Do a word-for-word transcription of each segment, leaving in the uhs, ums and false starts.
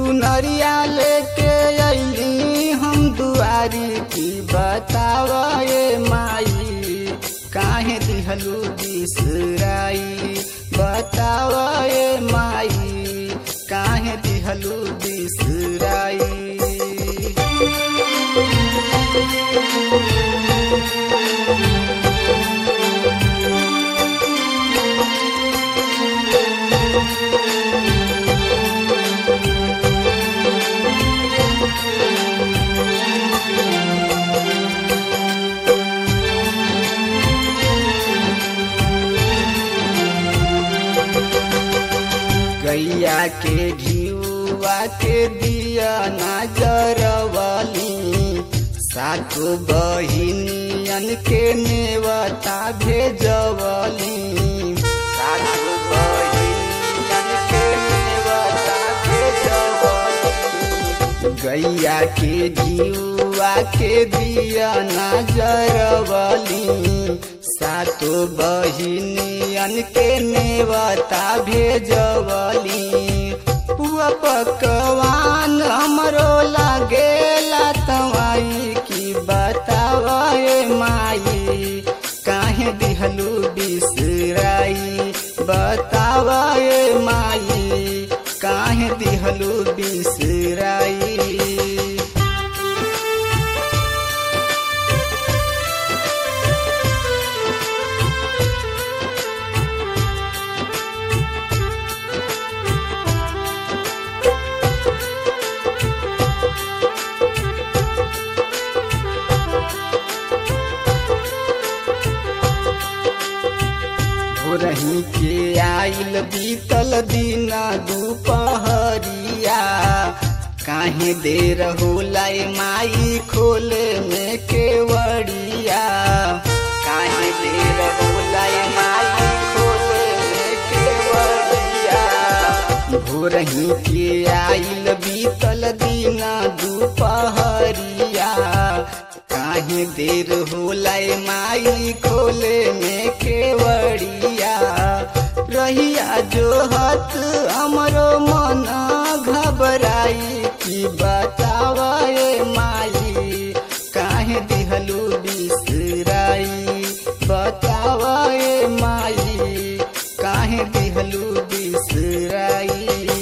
चुनरिया लेके अइली हम दुआरी की बतावा ये माई काहे दिहलू बिसराई बतावा ये माई काहे दिहलू बिसराई। गैया के घिउआ के दिया नजरवली सातो बहिनियन के नेवता भेजवली सातो बहिनियन के नेवता भेजवली। गैया के घिउआ के दिया नजरवली सातो बहिनियन के नेवता भेजवली। पुआ पकवान हमरो लागेला तवाई की बतावा ये माई काहे दिहलू बिसराई बतावा ये माई काहे दिहलू बिसराई। रही के आइल बीतल दिना दुपहरिया काहे देर होला माई खोले में केवड़िया काहे देर होला माई खोले में केवड़िया। भोरही के आइल बीतल दिना दुपहरिया काहे देर होला माई खोले में केवड़िया। रहिया जो हत हमरो मन घबराई की बतावा ये माई काहे दिहलू बिसराई बतावा ये माई काहे दिहलू बिसराई।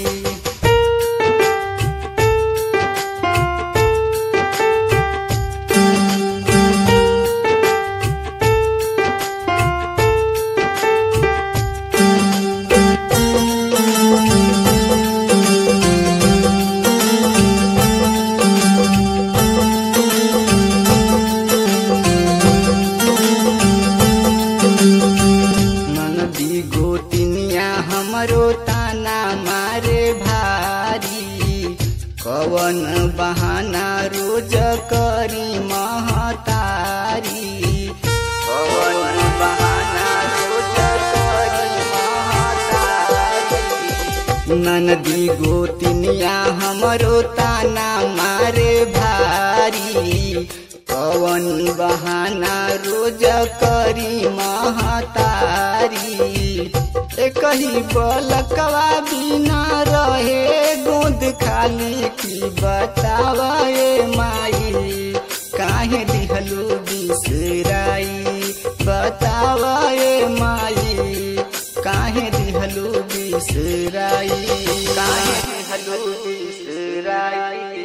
हमरो ताना मारे भारी कवन बहाना रोज करी महतारी कवन बहाना रोज करी महतारी। ननदी गोतिनिया हमरो ताना मारे भारी कवन बहाना रोज करी महतारी। कही बलकवा बिना रहे गोद खाली की बतावा ये माई काहे दिहलू बिसराई बतावा ये माई काहे दिहलू बिसराई काहे दिहलू बिसराई।